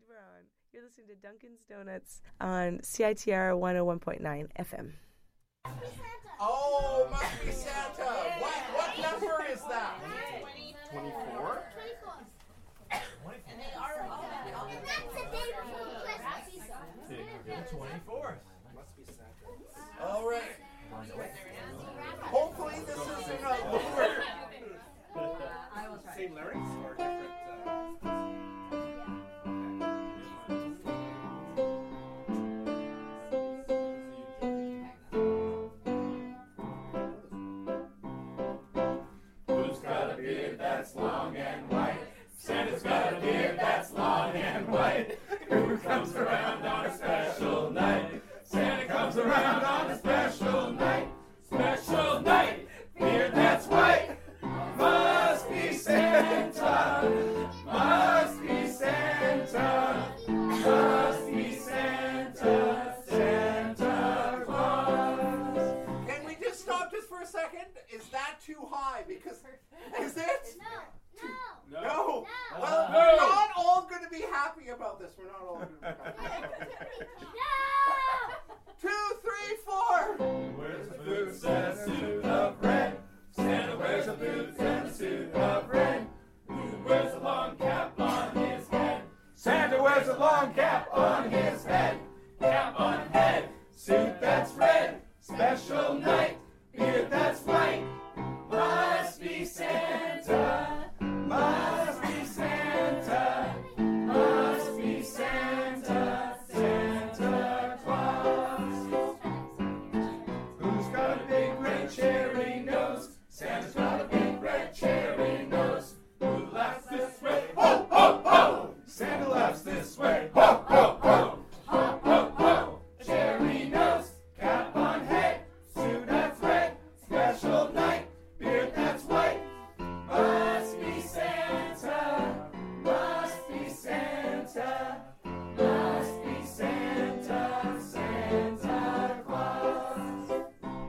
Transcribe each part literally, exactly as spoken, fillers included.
Tiburon. You're listening to Dunkin's Donuts on C I T R one oh one point nine F M. Oh, must be Santa. What what number is that? twenty-four? And they are all and that's the day before Christmas. twenty-fourth. Must be Santa. All right. Hopefully this isn't a lure. I will try. Same lyrics or different? Uh... Who's got a beard that's long and white? Santa's got a beard that's long and white. Who comes around on a special night? Santa comes around on a special night. Special night. Beard that's white. Must be Santa. Must be Santa. Must be Santa. Santa Claus. Can we just stop just for a second? Is that too high? Because is it? No, no. No. No. Well, No. we're not all going to be happy about this. We're not all going to be happy. No! Two, three, four. Wears a boots and a suit of red. Santa wears a boots and a suit of red. Who wears a long cap on his head? Santa wears a long cap on his head. Cap on head, suit that's red. Special night, beard that's white. Must be Santa. Must be Santa. Must be Santa. Santa Claus. Who's got a big red cherry nose? Santa's got a big red cherry nose. Who laughs this way? Ho, ho, ho! Santa laughs this way. Ho, ho, ho! Ho, ho, ho! Cherry nose, cap on head, suit that's red. Special night, beard that's white. Must be Santa. Must be Santa. Must be Santa. Santa Claus.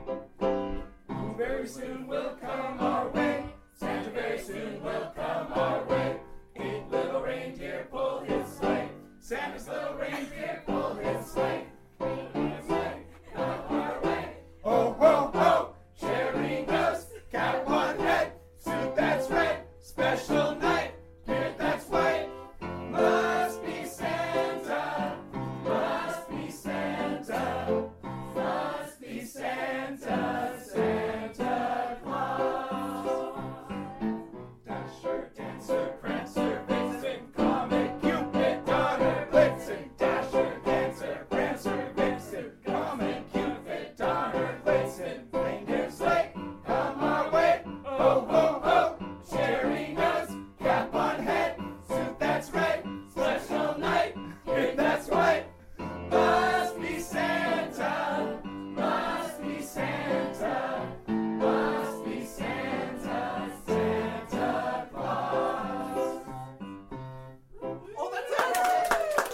Who very soon will come our way. Santa very soon will come our way. Eight little reindeer pull his sleigh. Santa's little reindeer pull his sleigh. Pull his sleigh. Come our way. Ho, ho, ho! Cherry nose, cap on head, suit that's red. Special night, beard that's white. Must be Santa. Must be Santa. Must be Santa. Santa Claus. Dasher, Dancer, Prancer, Vixen, Comet, Cupid, Donner, Blitzen. Dasher, Dancer, Prancer, Vixen, Comet, Cupid, Donner, Blitzen. Reindeer sleigh, come our way. Ho, ho, ho! Cherry nose, cap on head, suit that's red. Special night, beard that's white. Must be Santa. Must be Santa. Must be Santa. Santa Claus. Oh, that's it.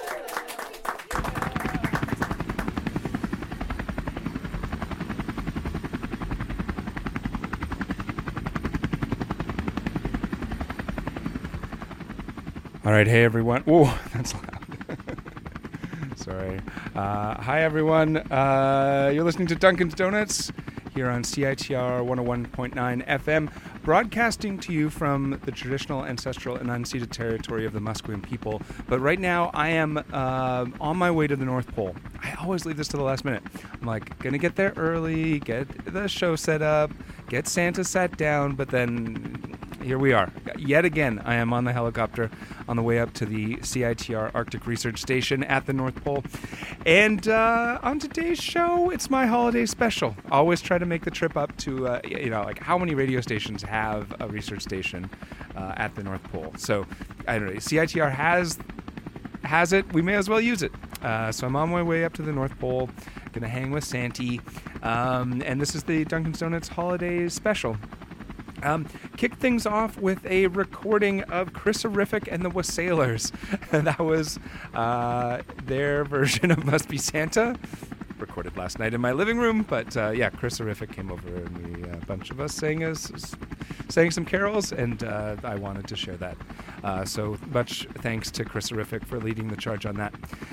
All right, hey everyone. Whoa, that's loud. Sorry. Uh, hi everyone. Uh, you're listening to Dunkin's Donuts here on C I T R one oh one point nine F M, broadcasting to you from the traditional, ancestral, and unceded territory of the Musqueam people. But right now, I am uh, on my way to the North Pole. I always leave this to the last minute. I'm like, gonna get there early, get the show set up, get Santa sat down, but then here we are. Yet again, I am on the helicopter on the way up to the C I T R Arctic Research Station at the North Pole. And uh, on today's show, it's my holiday special. Always try to make the trip up to, uh, you know, like how many radio stations have a research station uh, at the North Pole. So, I don't know, C I T R has has it. We may as well use it. Uh, so I'm on my way up to the North Pole, gonna hang with Santy. Um, and this is the Dunkin's Donuts Holiday Special. Um, kick things off with a recording of Chris-erific and the Wassailers. That was uh, their version of Must Be Santa, recorded last night in my living room. But uh, yeah, Chris-erific came over and we, uh, a bunch of us sang, us, sang some carols, and uh, I wanted to share that. Uh, so much thanks to Chris Horrific for leading the charge on that.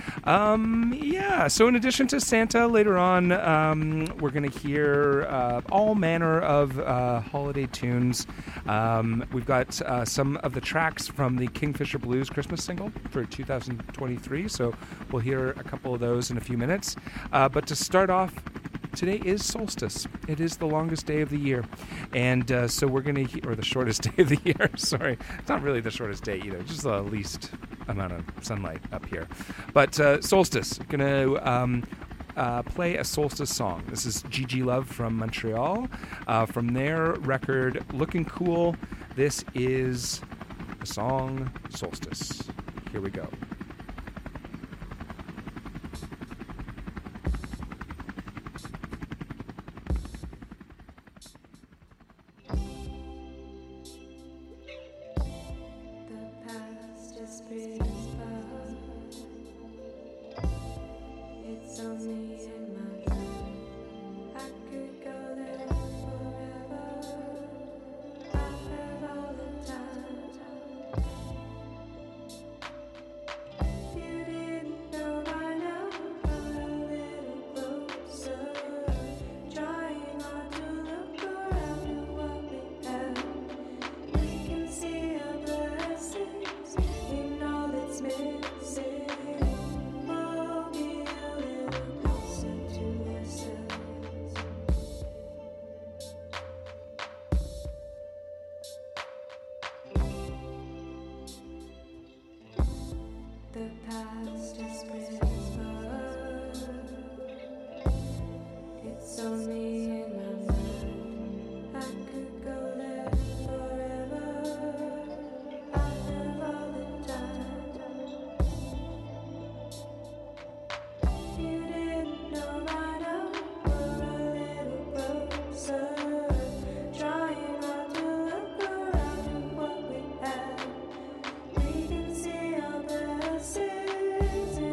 Um, yeah, so in addition to Santa, later on, um, we're going to hear uh, all manner of uh, holiday tunes. Um, we've got uh, some of the tracks from the Kingfisher Blues Christmas single for two thousand twenty-three, so we'll hear a couple of those in a few minutes. Uh, but to start off, today is solstice. It is the longest day of the year. And uh, so we're going to, he- or the shortest day of the year, sorry. It's not really the shortest day either, just the least amount of sunlight up here. But uh, solstice, going to um, uh, play a solstice song. This is Gigi Love from Montreal. Uh, from their record, Looking Cool, this is the song Solstice. Here we go. We can see our blessings.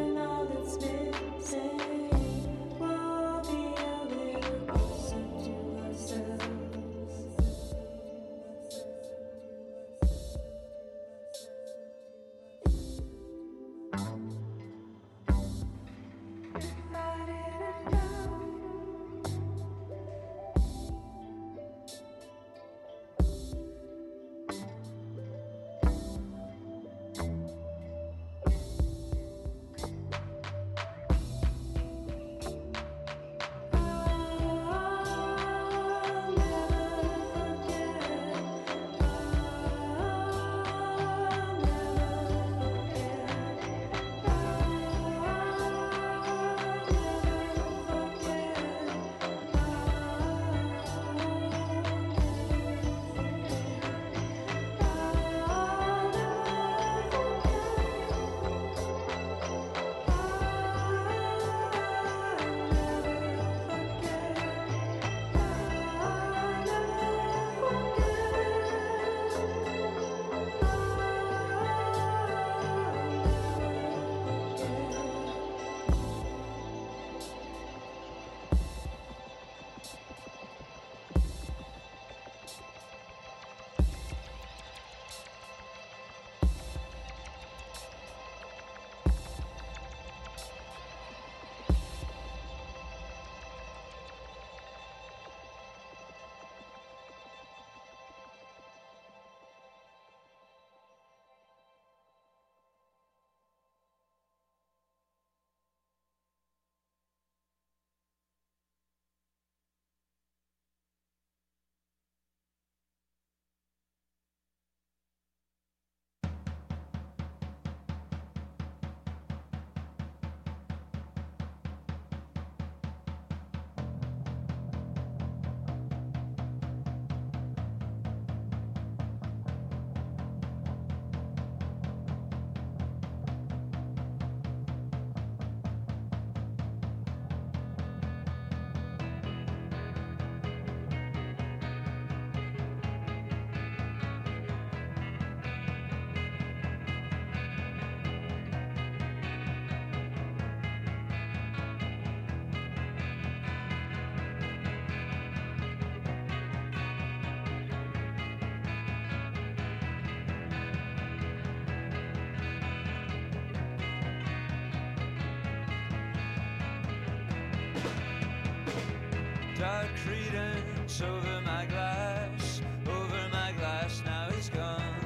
dark credence over my glass, over my glass now is gone.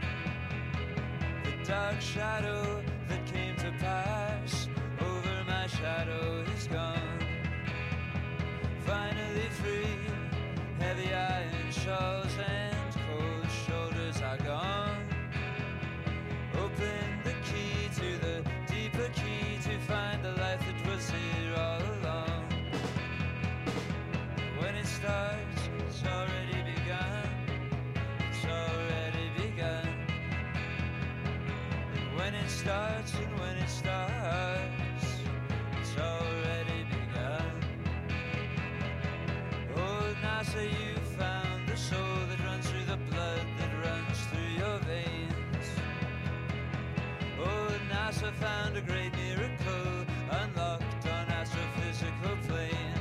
The dark shadow that came to pass, over my shadow is gone. Finally free, heavy iron shawls and cold shoulders are gone. Open the key to the deeper key to find the life that was here all along. When it starts, it's already begun. It's already begun. And when it starts, and when it starts, it's already begun. Oh, Nasa, you found the soul that runs through the blood that runs through your veins. Oh, NASA found a great miracle unlocked on astrophysical plane.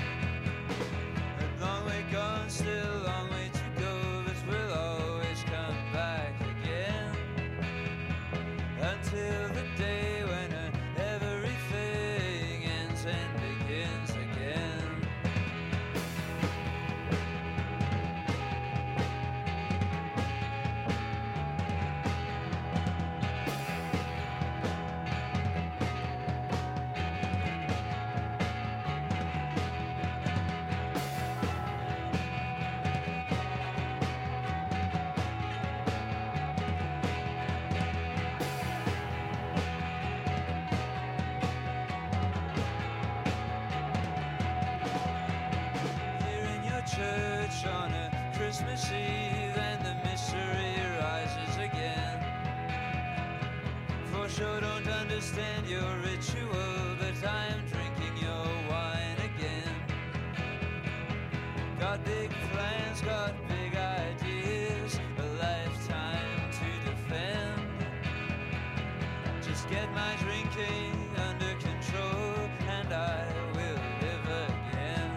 A long way gone, still a long way to go, but we'll always come back again. Until the day when uh, everything ends and begins again. Church on a Christmas Eve, and the mystery rises again. For sure don't understand your ritual, but I'm drinking your wine again. Got big plans, got big ideas, a lifetime to defend. Just get my drinking under control, and I will live again.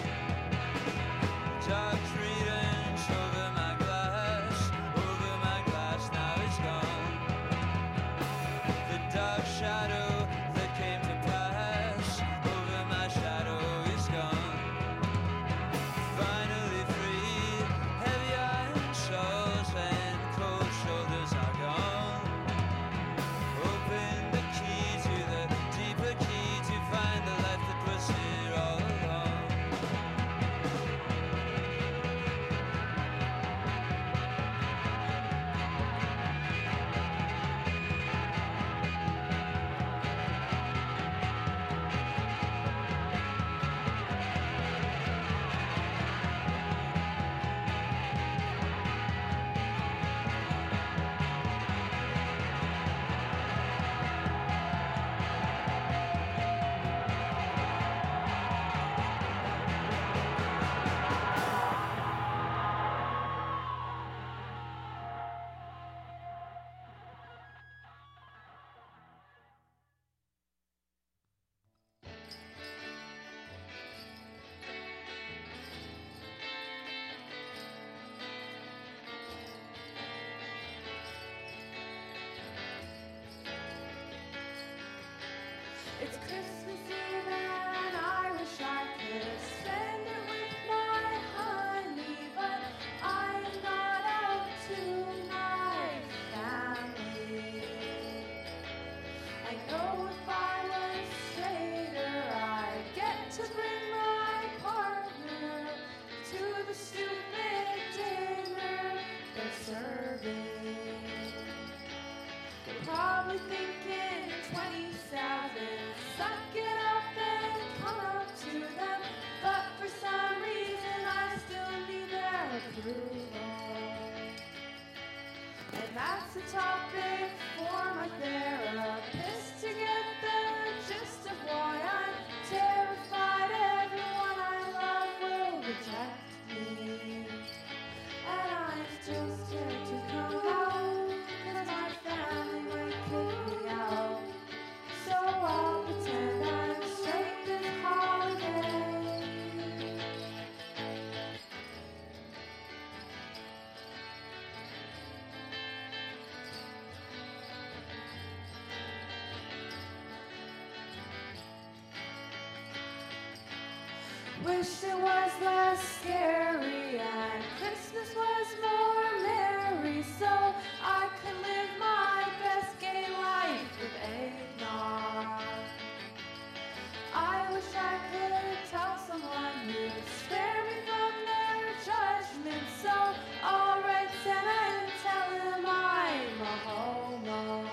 Dark credence over my glass, over my glass now it's gone. The dark shadow that came to pass, over my shadow is gone. Finally free, heavy iron shawls and cold shoulders are gone. Open the key to the deeper key to find the life that was here all along. It's Christmas Eve and I wish I could spend it with my honey, but I'm not out to my family. I know if I was straighter, I'd get to bring my partner to the stupid dinner they're serving. They're probably thinking twenty-seven. Suck it up and come up to them. But for some reason I still need their approval. And that's a topic for my therapist to get the gist of why I'm terrified everyone I love will reject me. And I'm still scared to come out, 'cause my family might kick me out. Wish it was less scary and Christmas was more merry, so I could live my best gay life with eggnog. I wish I could tell someone who'd spare me from their judgment, so I'll write Santa and tell him I'm a homo.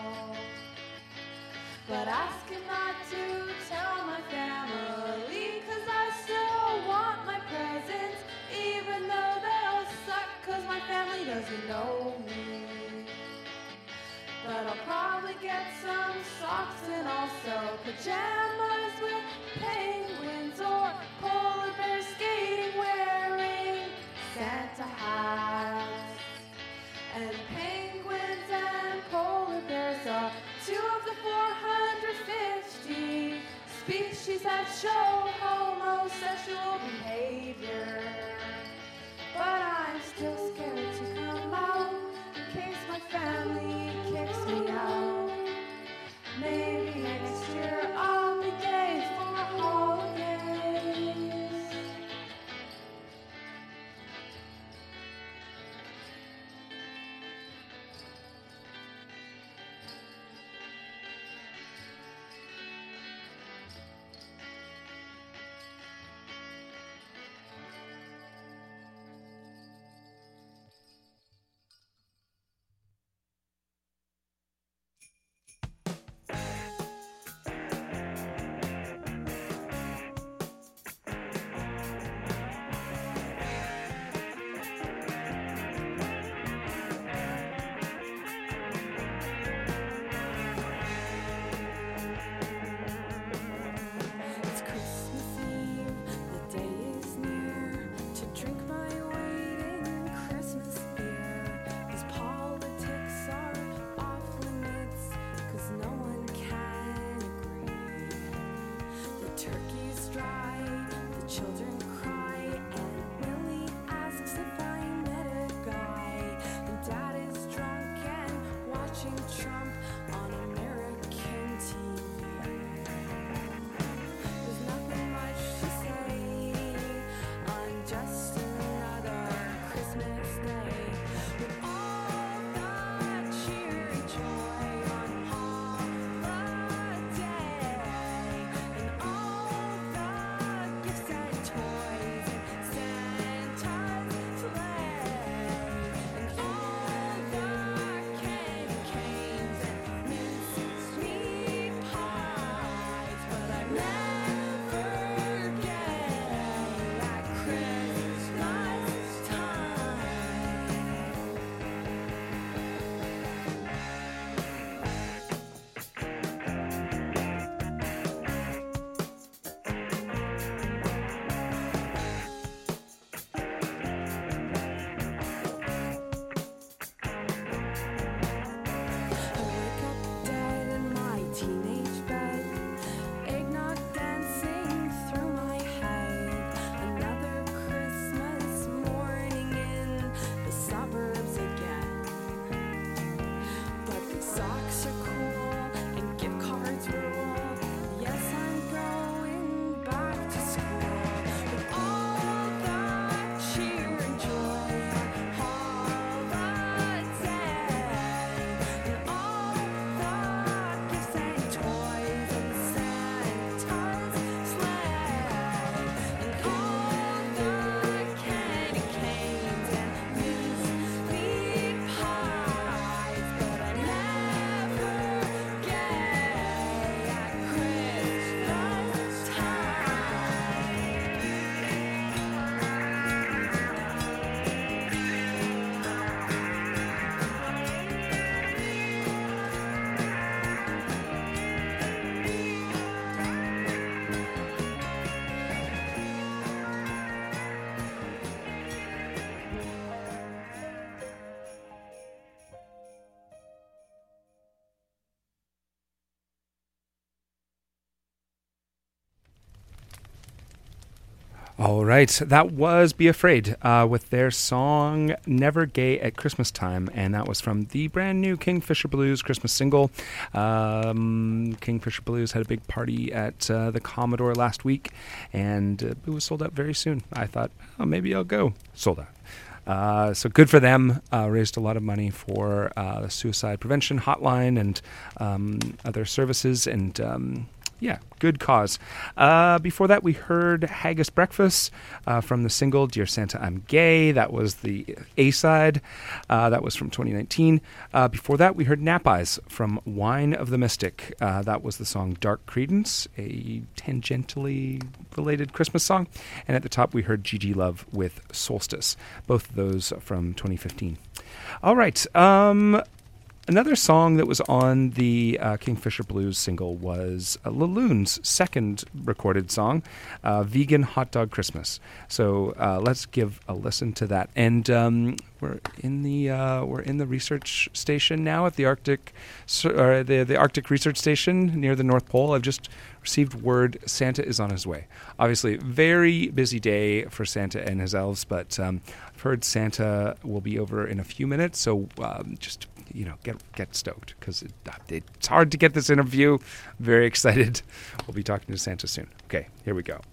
But ask him not to tell my family, 'cause I still want my presents, even though they'll suck, 'cause my family doesn't know me. But I'll probably get some socks and also pajamas with penguins or polar bears skating wearing Santa hats. And penguins and polar bears are two of the four hundred fifty species that show homosexual behavior. But I'm still scared to come out in case my family kicks me out. Maybe next year I'll be gay for holidays. All right, that was Be Afraid uh, with their song Never Gay at Christmas Time, and that was from the brand new Kingfisher Blues Christmas single. Um, Kingfisher Blues had a big party at uh, the Commodore last week, and uh, it was sold out very soon. I thought, oh, maybe I'll go. Sold out. Uh, so good for them. Uh, raised a lot of money for uh, the suicide prevention hotline and um, other services, and um, yeah, good cause. Uh, before that, we heard Haggis Breakfast uh, from the single Dear Santa, I'm Gay. That was the A-side. Uh, that was from twenty nineteen. Uh, before that, we heard Nap Eyes from Wine of the Mystic. Uh, that was the song Dark Credence, a tangentially related Christmas song. And at the top, we heard Gigi Love with Solstice. Both of those from twenty fifteen. All right. Um... Another song that was on the uh, Kingfisher Blues single was uh, Laloon's second recorded song, uh, Vegan Hot Dog Christmas. So uh, let's give a listen to that. And um, we're in the uh, we're in the research station now at the Arctic, or the the Arctic Research Station near the North Pole. I've just received word Santa is on his way. Obviously, very busy day for Santa and his elves, but um, I've heard Santa will be over in a few minutes. So um, just. You know, get get stoked because it, it's hard to get this interview. Very excited. We'll be talking to Santa soon. Okay, here we go.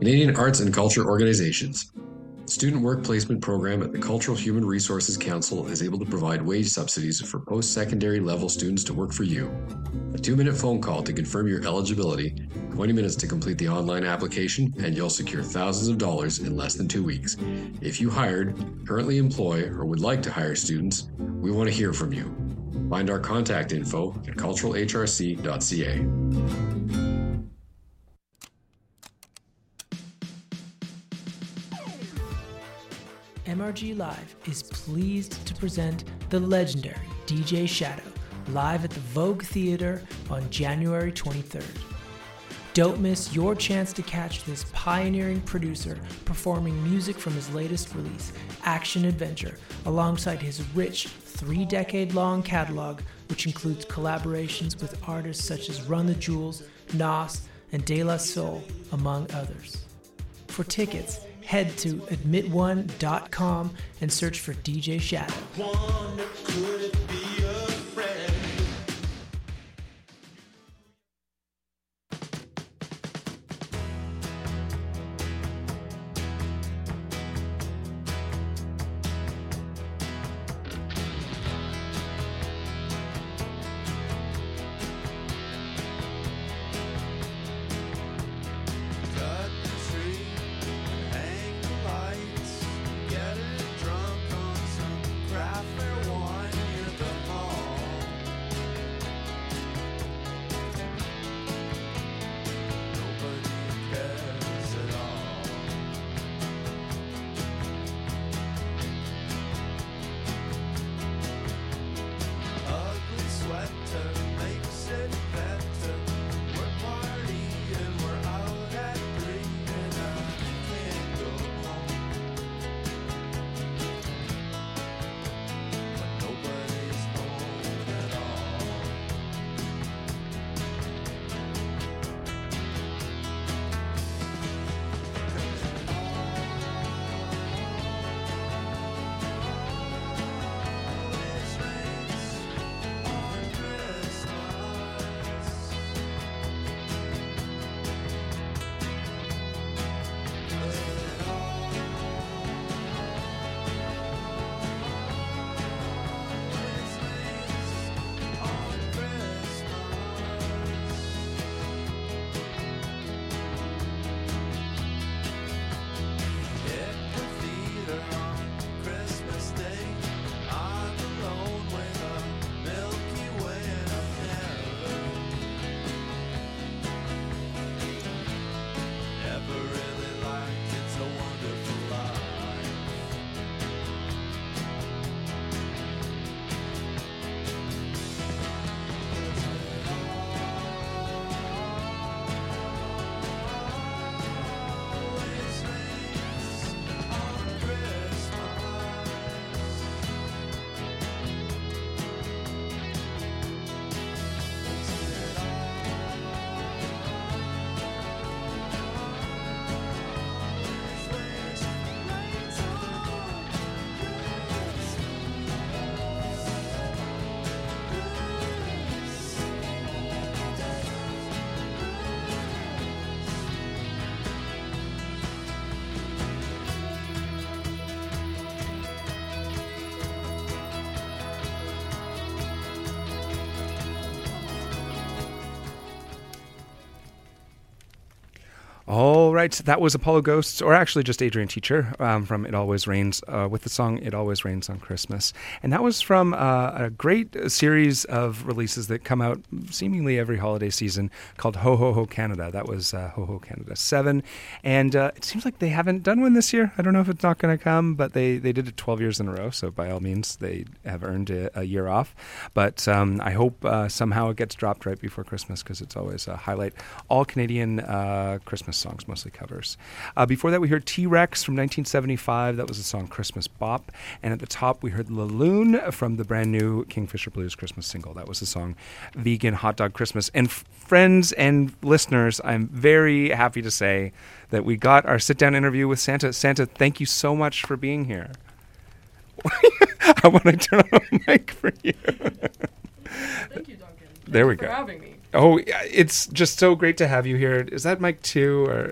Canadian Arts and Culture Organizations. The Student Work Placement Program at the Cultural Human Resources Council is able to provide wage subsidies for post-secondary level students to work for you. A two-minute phone call to confirm your eligibility, twenty minutes to complete the online application, and you'll secure thousands of dollars in less than two weeks. If you hired, currently employ, or would like to hire students, we want to hear from you. Find our contact info at cultural h r c dot c a. M R G Live is pleased to present the legendary D J Shadow live at the Vogue Theatre on January twenty-third. Don't miss your chance to catch this pioneering producer performing music from his latest release, Action Adventure, alongside his rich three-decade-long catalog, which includes collaborations with artists such as Run the Jewels, Nas, and De La Soul, among others. For tickets, head to admit one dot com and search for D J Shadow. Wonder, could it be a friend? Cut the tree, hang the lights, get it drunk on some craft beer wine near the mall. Nobody cares at all. Ugly sweater makes it better. We're partying, we're out at three, and I can't go home. But nobody's home at all. Always rains on Christmas. Christmas Day, I'm alone with a Milky Way and a mirror. Never really liked It's a Wonderful Life. Always rains on Christmas. All right, that was Apollo Ghosts, or actually just Adrian Teacher um, from It Always Rains, uh, with the song It Always Rains on Christmas. And that was from uh, a great series of releases that come out seemingly every holiday season called Ho Ho Ho Canada. That was uh, Ho Ho Canada seven. And uh, it seems like they haven't done one this year. I don't know if it's not going to come, but they, they did it twelve years in a row. So by all means, they have earned a, a year off. But um, I hope uh, somehow it gets dropped right before Christmas, because it's always a highlight. All Canadian uh, Christmas songs, mostly covers. Uh, before that, we heard T-Rex from nineteen seventy-five. That was the song Christmas Bop. And at the top, we heard La Lune from the brand new Kingfisher Blues Christmas single. That was the song Vegan Hot Dog Christmas. And f- friends and listeners, I'm very happy to say that we got our sit-down interview with Santa. Santa, thank you so much for being here. I want to turn on a mic for you. Thank you, Duncan. Thank There we you for go. having me. Oh, yeah, it's just so great to have you here. Is that mic two or?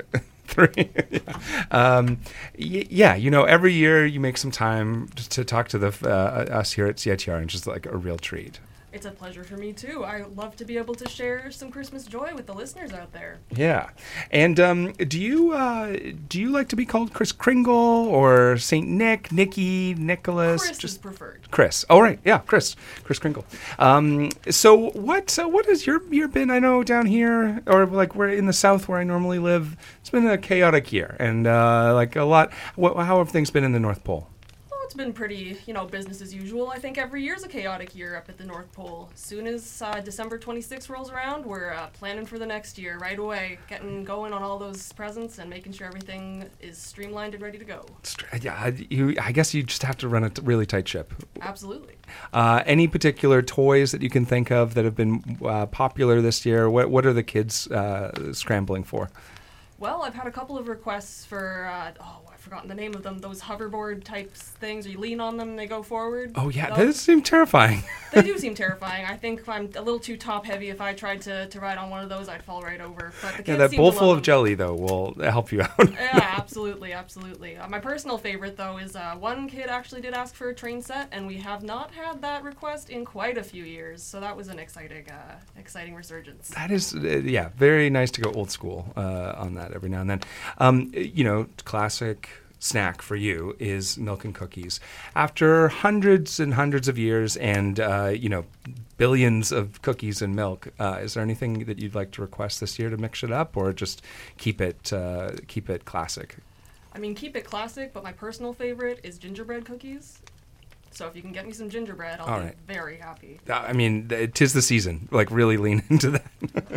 Three. yeah. Um, y- yeah, you know, every year you make some time to, to talk to the uh, us here at C I T R, and it's just like a real treat. It's a pleasure for me too. I love to be able to share some Christmas joy with the listeners out there. Yeah, and um, do you uh, do you like to be called Kris Kringle or Saint Nick, Nicky, Nicholas? Chris Just is preferred. Chris. Oh right, yeah, Chris, Kris Kringle. Um, so what uh, what has your year been? I know down here, or like we're in the South where I normally live. It's been a chaotic year, and uh, like a lot. What, how have things been in the North Pole? It's been pretty, you know, business as usual. I think every year's a chaotic year up at the North Pole. As soon as uh, December twenty-sixth rolls around, we're uh, planning for the next year right away, getting going on all those presents and making sure everything is streamlined and ready to go. Yeah, I- you. I guess you just have to run a t- really tight ship. Absolutely. Uh, any particular toys that you can think of that have been uh, popular this year? What What are the kids uh, scrambling for? Well, I've had a couple of requests for, uh, oh, I've forgotten the name of them, those hoverboard types things, where you lean on them and they go forward. Oh yeah, Those- that seems terrifying. They do seem terrifying. I think I'm a little too top heavy. If I tried to, to ride on one of those, I'd fall right over. But the kids Yeah, that seem bowl to full love of them. jelly though will help you out. Yeah, absolutely, absolutely. Uh, my personal favorite, though, is uh, one kid actually did ask for a train set, and we have not had that request in quite a few years. So that was an exciting, uh, exciting resurgence. That is, uh, yeah, very nice to go old school uh, on that every now and then. Um, you know, classic snack for you is milk and cookies. After hundreds and hundreds of years and, uh, you know, billions of cookies and milk, uh, is there anything that you'd like to request this year to mix it up, or just keep it uh, keep it classic? I mean, keep it classic, but my personal favorite is gingerbread cookies. So if you can get me some gingerbread, I'll All be right. very happy. Uh, I mean, th- 'tis the season. Like, really lean into that.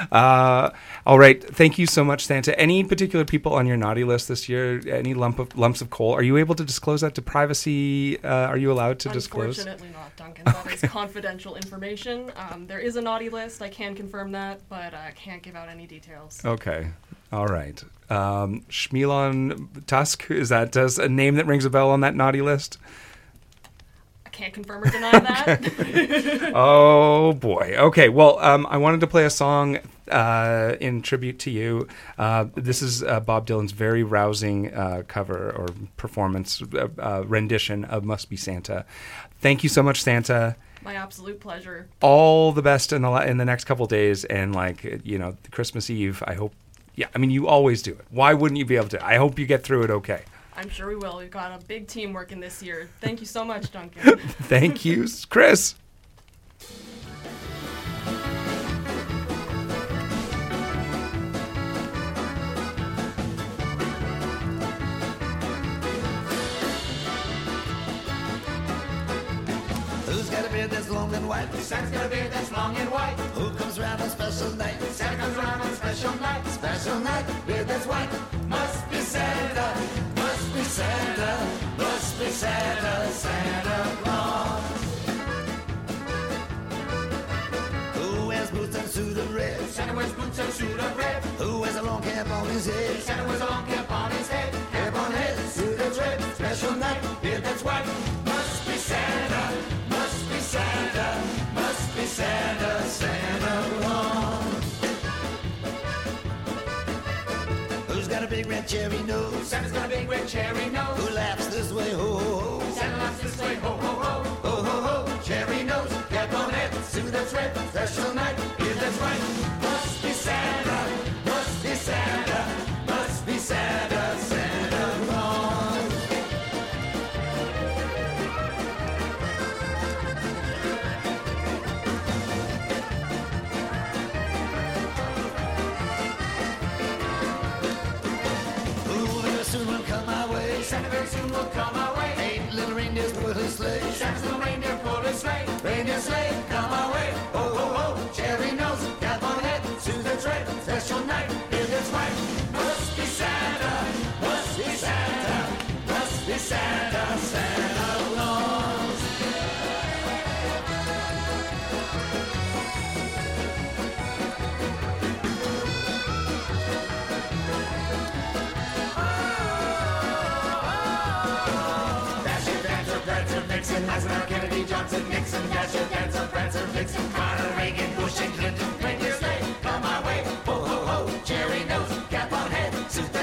uh, all right. Thank you so much, Santa. Any particular people on your naughty list this year? Any lump of lumps of coal? Are you able to disclose that to privacy? Uh, are you allowed to disclose? Unfortunately not, Duncan. That is confidential information. Um, there is a naughty list. I can confirm that, but I can't give out any details. Okay. All right. Um, Schmilon Tusk, is that does a name that rings a bell on that naughty list? I can't confirm or deny that. Oh boy. Okay. Well, um, I wanted to play a song uh, in tribute to you. Uh, this is uh, Bob Dylan's very rousing uh, cover or performance uh, uh, rendition of "Must Be Santa." Thank you so much, Santa. My absolute pleasure. All the best in the la- in the next couple days, and like you know, Christmas Eve. I hope. Yeah. I mean, you always do it. Why wouldn't you be able to? I hope you get through it okay. I'm sure we will. We've got a big team working this year. Thank you so much, Duncan. Thank you, Chris. Who's got a beard that's long and white? Santa's got a beard that's long and white. Who comes around on a special night? Santa comes around on a special night. Special night, Beard that's white. Must be Santa. Must be Santa. Must be Santa. Santa Claus. who wears boots and suit of red? Santa wears boots and suit of red. Who wears a long cap on his head? Santa wears a long cap on his head. Cap on head, suit that's red. Special night. Beard that's white. Must be Santa. Must be Santa. Must be Santa. Santa Claus. Who's got a big red cherry nose? Santa's got a big red cherry nose. Who laughs this way, ho ho ho? Santa laughs this way, ho ho ho, ho ho ho. Cherry nose, cap on head, suit that's red, special night, beard that's white. Must be Santa, must be Santa, must be Santa, Santa Claus. Who very soon will come my way? Santa very soon will come our way. Eight little reindeers pull his sleigh. Santa's little reindeer pull his sleigh. Reindeer sleigh, come our way. Ho ho ho, cherry nose, cap on head, suit that's red, special night, beard that's white. Must be Santa, must be Santa, must be Santa, Santa Claus. Dasher, Dancer, Prancer, Vixen, Eisenhower, Kennedy, Johnson, Nixon, Dasher, Dancer, Prancer, Vixen, Connor, Reagan, Bush, and Clinton. Reindeer sleigh, come our way. Ho, ho, ho, cherry nose, cap on head, suit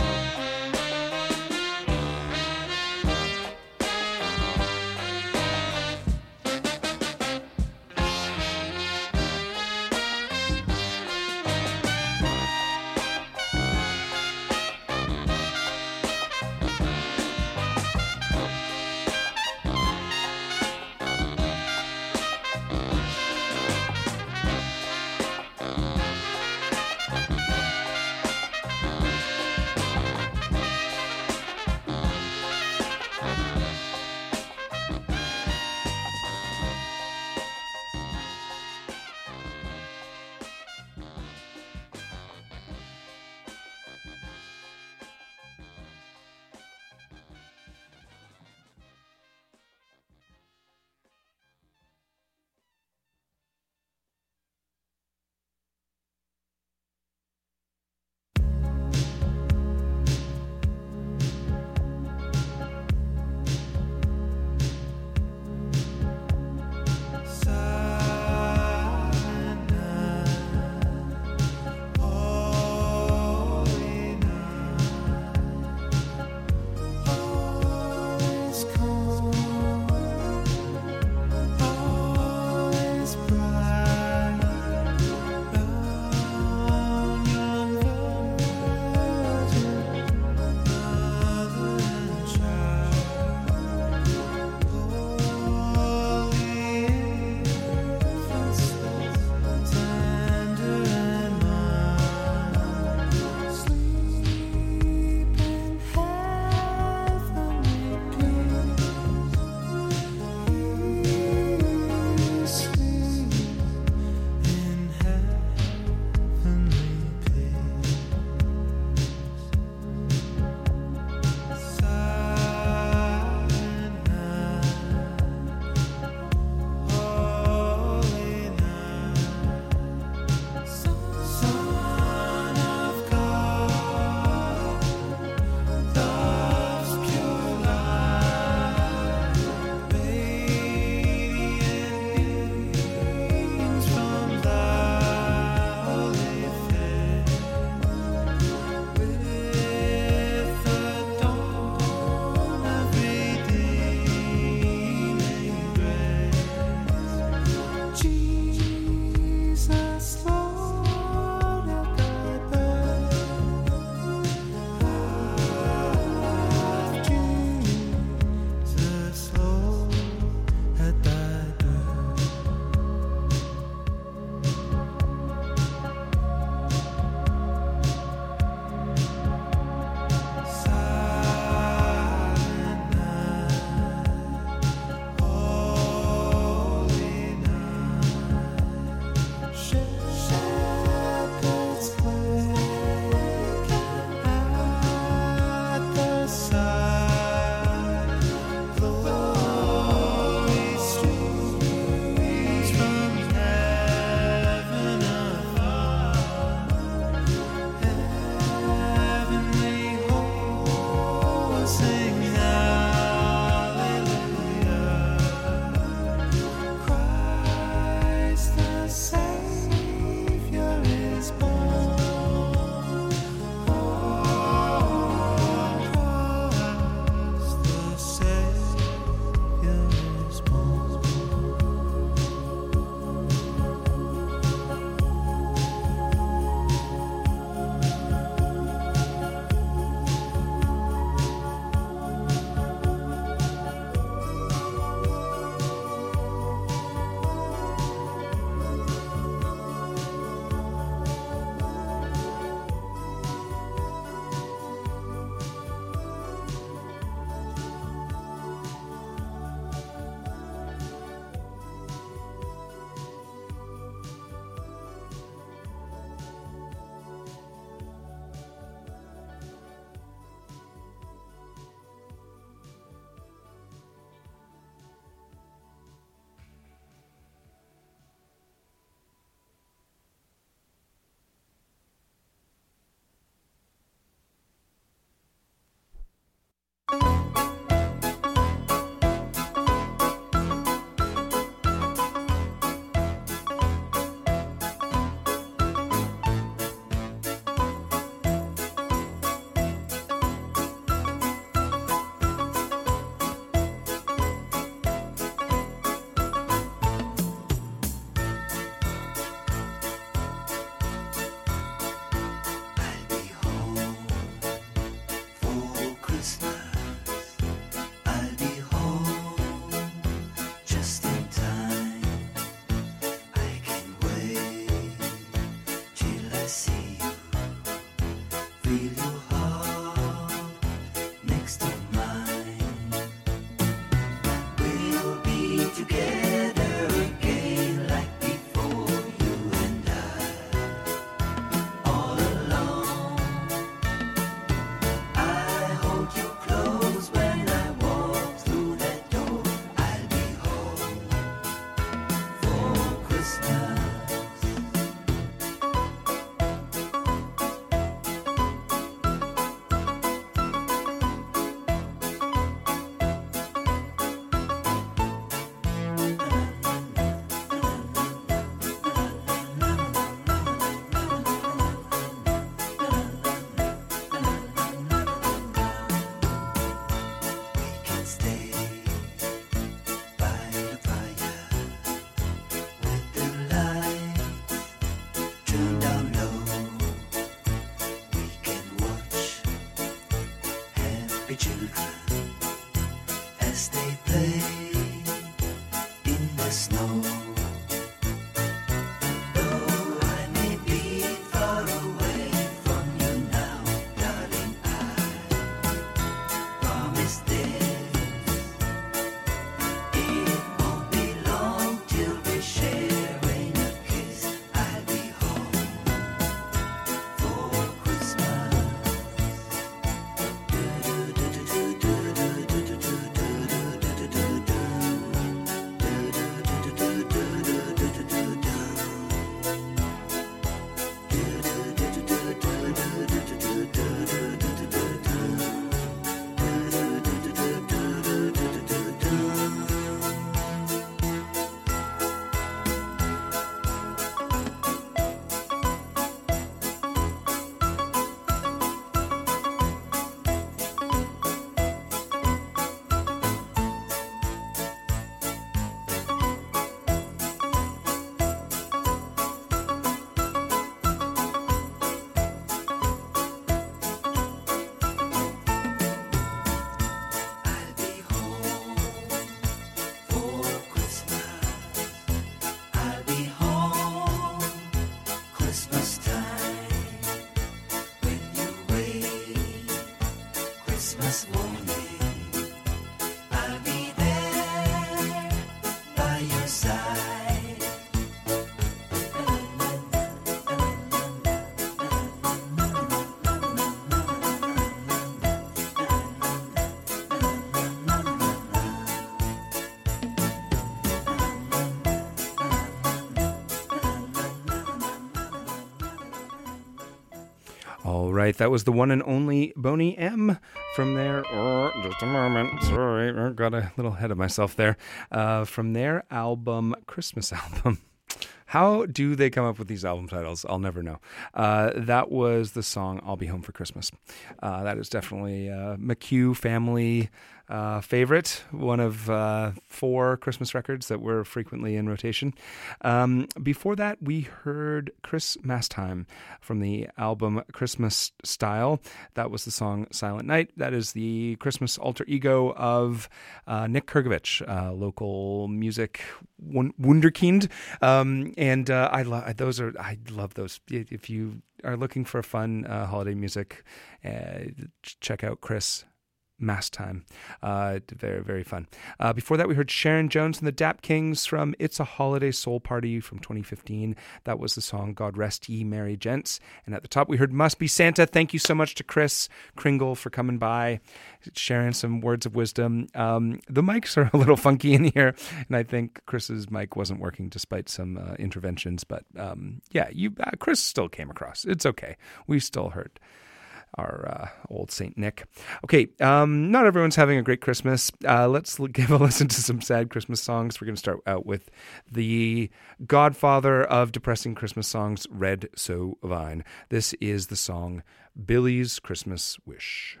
All right, that was the one and only Boney M. From there, oh, just a moment, sorry, I got a little ahead of myself there. Uh, from their album, Christmas album. How do they come up with these album titles? I'll never know. Uh, that was the song I'll Be Home for Christmas. Uh, that is definitely a McHugh family uh, favorite, one of uh, four Christmas records that were frequently in rotation. Um, before that, we heard Chris Mastheim from the album Christmas Style. That was the song Silent Night. That is the Christmas alter ego of uh, Nick Kurgovich, uh, local music wunderkind. Um, and uh, I love those are I love those. If you are looking for fun uh, holiday music, uh, check out Chris Mastheim. Uh, very, very fun. Uh, before that, we heard Sharon Jones and the Dap Kings from It's a Holiday Soul Party from twenty fifteen. That was the song God Rest Ye Merry Gents. And at the top, we heard Must Be Santa. Thank you so much to Chris Kringle for coming by, sharing some words of wisdom. Um, the mics are a little funky in here, and I think Chris's mic wasn't working despite some uh, interventions. But um, yeah, you, uh, Chris still came across. It's okay. We still heard our uh, old Saint Nick. Okay, um, not everyone's having a great Christmas. Uh, let's l- give a listen to some sad Christmas songs. We're going to start out with the godfather of depressing Christmas songs, Red So Vine. This is the song Billy's Christmas Wish.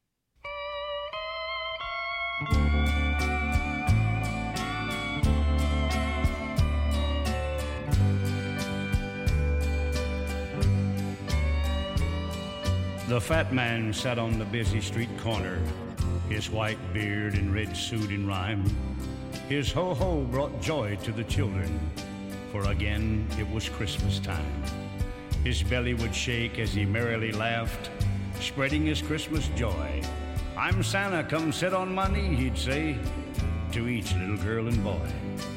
The fat man sat on the busy street corner, his white beard and red suit in rhyme. His ho-ho brought joy to the children, for again it was Christmas time. His belly would shake as he merrily laughed, spreading his Christmas joy. I'm Santa, come sit on my knee, he'd say, to each little girl and boy.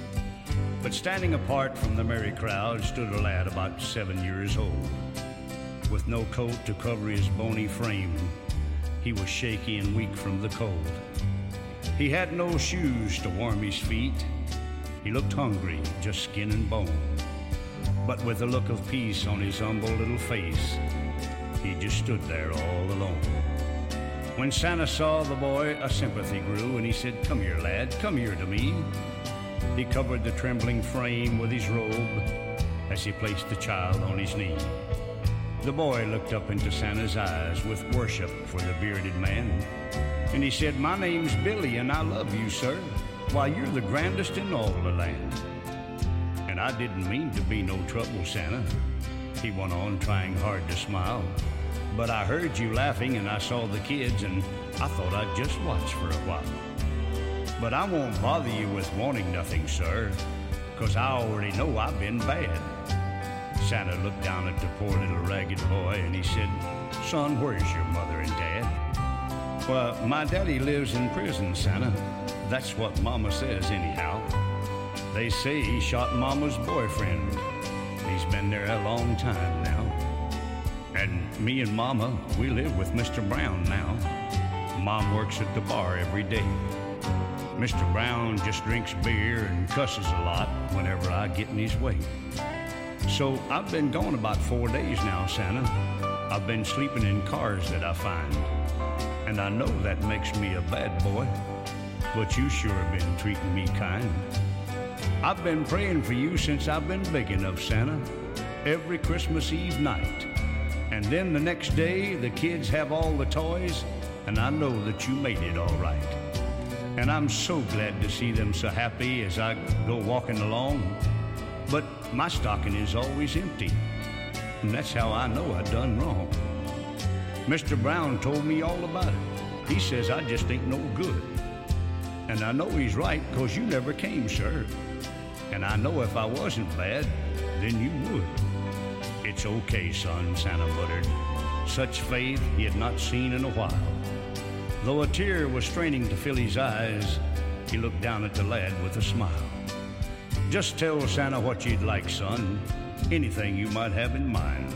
But standing apart from the merry crowd stood a lad about seven years old. With no coat to cover his bony frame, he was shaky and weak from the cold. He had no shoes to warm his feet. He looked hungry, just skin and bone. But with a look of peace on his humble little face, he just stood there all alone. When Santa saw the boy, a sympathy grew, and he said, "Come here, lad, come here to me." He covered the trembling frame with his robe as he placed the child on his knee. The boy looked up into Santa's eyes with worship for the bearded man, and he said, "My name's Billy, and I love you, sir. Why, you're the grandest in all the land." "And I didn't mean to be no trouble, Santa," he went on, trying hard to smile. "But I heard you laughing, and I saw the kids, and I thought I'd just watch for a while. But I won't bother you with wanting nothing, sir, 'cause I already know I've been bad." Santa looked down at the poor little ragged boy and he said, "Son, where's your mother and dad?" "Well, my daddy lives in prison, Santa. That's what Mama says anyhow. They say he shot Mama's boyfriend. He's been there a long time now. And me and Mama, we live with Mister Brown now. Mom works at the bar every day. Mister Brown just drinks beer and cusses a lot whenever I get in his way. So I've been gone about four days now, Santa. I've been sleeping in cars that I find. And I know that makes me a bad boy, but you sure have been treating me kind. I've been praying for you since I've been big enough, Santa, every Christmas Eve night. And then the next day, the kids have all the toys, and I know that you made it all right. And I'm so glad to see them so happy as I go walking along. But my stocking is always empty, and that's how I know I done wrong. Mister Brown told me all about it. He says I just ain't no good. And I know he's right, 'cause you never came, sir. And I know if I wasn't bad, then you would. It's okay, son, Santa muttered. Such faith he had not seen in a while. Though a tear was straining to fill his eyes, he looked down at the lad with a smile. Just tell Santa what you'd like, son, anything you might have in mind.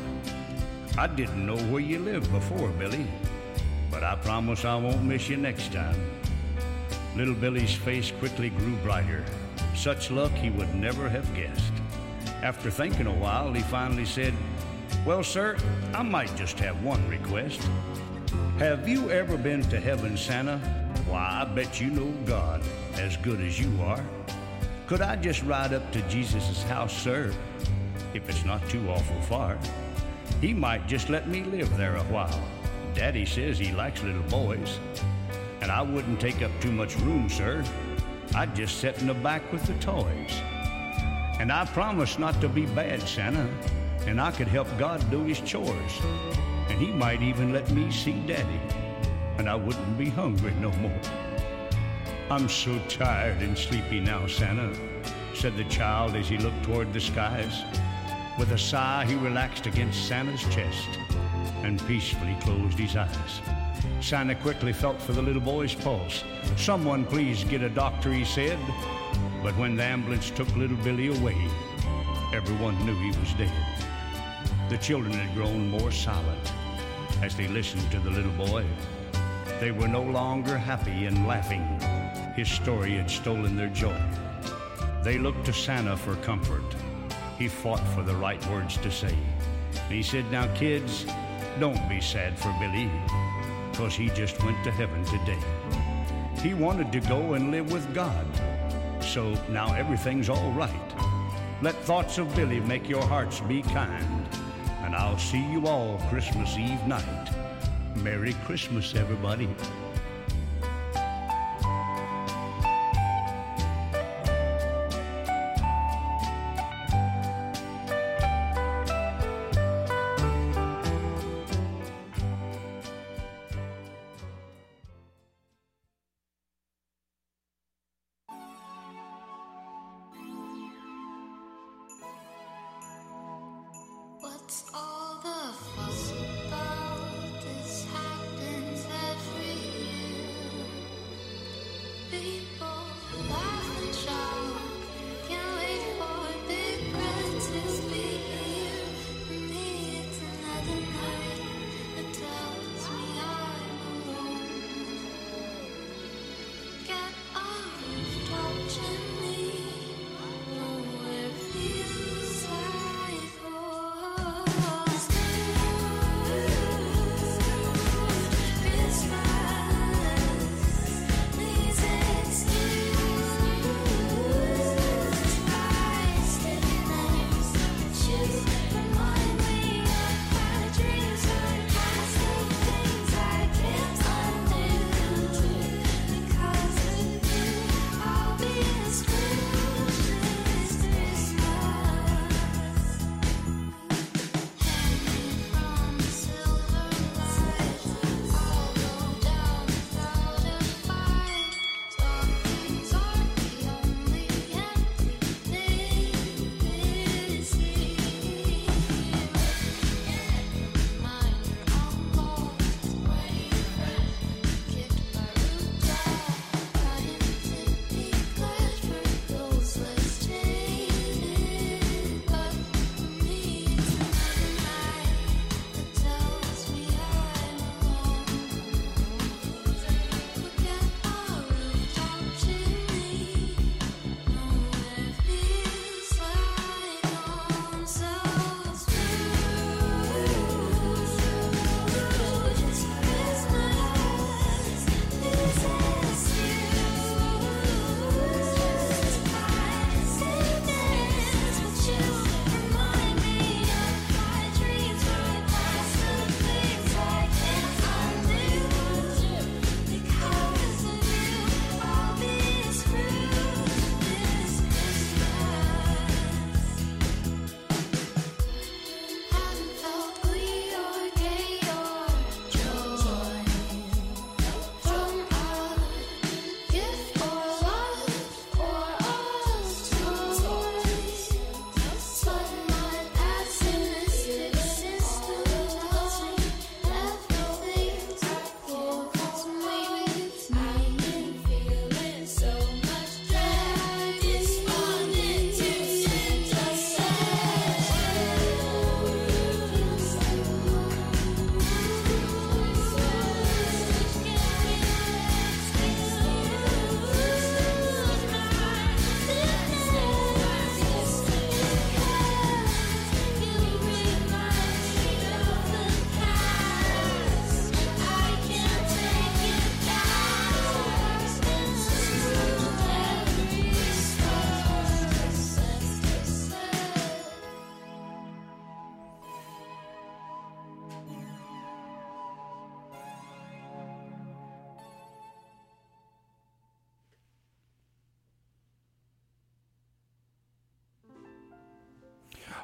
I didn't know where you lived before, Billy, but I promise I won't miss you next time. Little Billy's face quickly grew brighter. Such luck he would never have guessed. After thinking a while, he finally said, Well, sir, I might just have one request. Have you ever been to heaven, Santa? Why, I bet you know God as good as you are. Could I just ride up to Jesus' house, sir, if it's not too awful far? He might just let me live there a while. Daddy says he likes little boys, and I wouldn't take up too much room, sir. I'd just sit in the back with the toys. And I promise not to be bad, Santa, and I could help God do his chores. And he might even let me see Daddy, and I wouldn't be hungry no more. I'm so tired and sleepy now, Santa, said the child as he looked toward the skies. With a sigh, he relaxed against Santa's chest and peacefully closed his eyes. Santa quickly felt for the little boy's pulse. Someone please get a doctor, he said. But when the ambulance took little Billy away, everyone knew he was dead. The children had grown more silent as they listened to the little boy. They were no longer happy and laughing. His story had stolen their joy. They looked to Santa for comfort. He fought for the right words to say. And he said, now kids, don't be sad for Billy, 'cause he just went to heaven today. He wanted to go and live with God, so now everything's all right. Let thoughts of Billy make your hearts be kind, and I'll see you all Christmas Eve night. Merry Christmas, everybody. What's all the fuss about? This happens every year. People laugh and shout. Can't wait for Big Francis to be here. For me, it's another night that tells me I'm alone. Get off, touching me. Nowhere feels like home.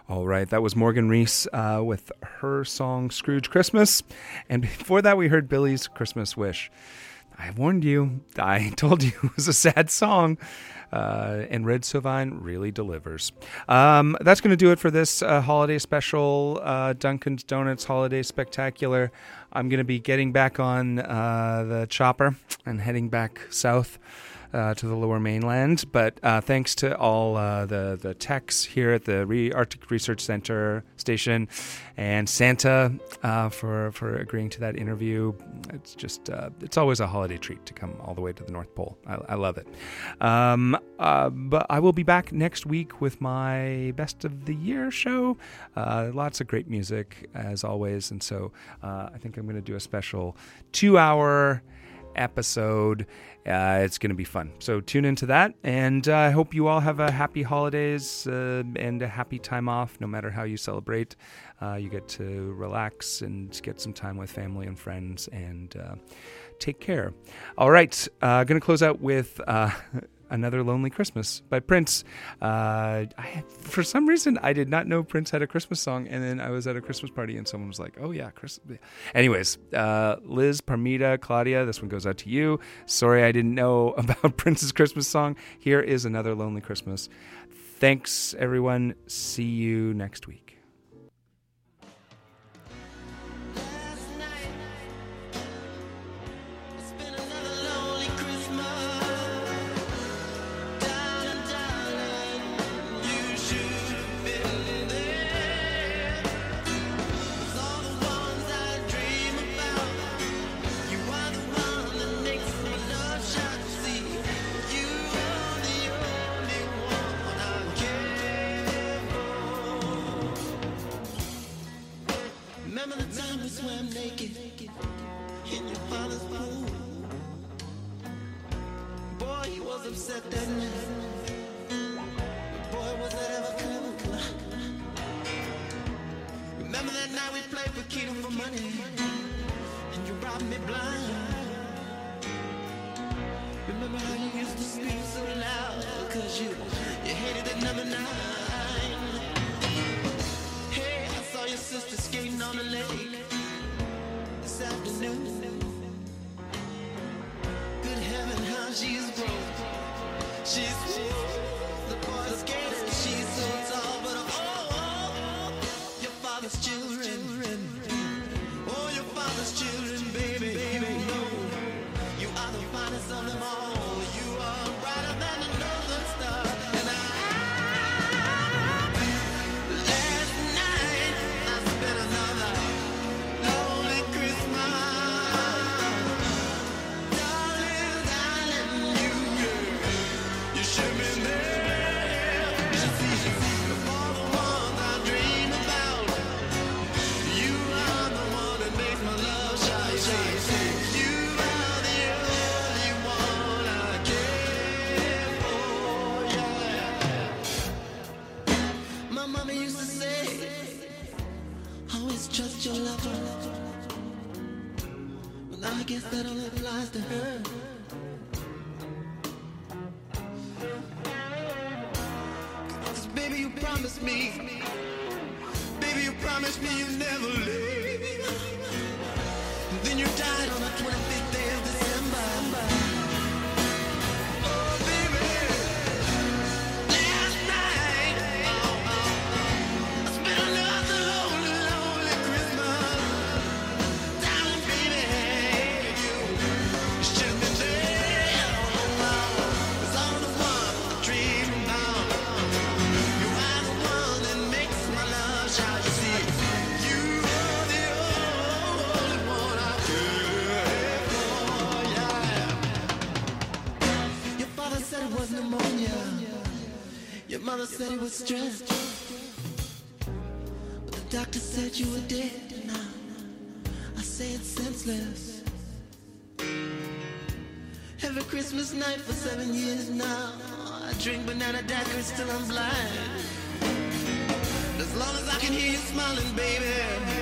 All right, that was Morgan Reese uh, with her song Scrooge Christmas. And before that, we heard Billy's Christmas Wish. I warned you. I told you it was a sad song. Uh, and Red Sovine really delivers. Um, that's going to do it for this uh, holiday special, uh, Dunkin's Donuts Holiday Spectacular. I'm going to be getting back on uh, the chopper and heading back south uh, to the lower mainland. But uh, thanks to all uh, the, the techs here at the Re- Arctic Research Center station and Santa uh, for, for agreeing to that interview. It's just, uh, it's always a holiday treat to come all the way to the North Pole. I, I love it. Um, uh, but I will be back next week with my Best of the Year show. Uh, lots of great music, as always. And so uh, I think I'm going to do a special two-hour episode. Uh, it's going to be fun. So tune into that. And uh, I hope you all have a happy holidays uh, and a happy time off, no matter how you celebrate. Uh, you get to relax and get some time with family and friends and uh, take care. All right. Uh, going to close out with uh, Another Lonely Christmas by Prince. Uh, I, for some reason, I did not know Prince had a Christmas song, and then I was at a Christmas party, and someone was like, oh, yeah, Christmas. Anyways, uh, Liz, Parmita, Claudia, this one goes out to you. Sorry I didn't know about Prince's Christmas song. Here is Another Lonely Christmas. Thanks, everyone. See you next week. Said it was stress, but the doctor said you were dead. Now I say it's senseless. Every Christmas night for seven years now, I drink banana daiquiris till I'm blind. As long as I can hear you smiling, baby,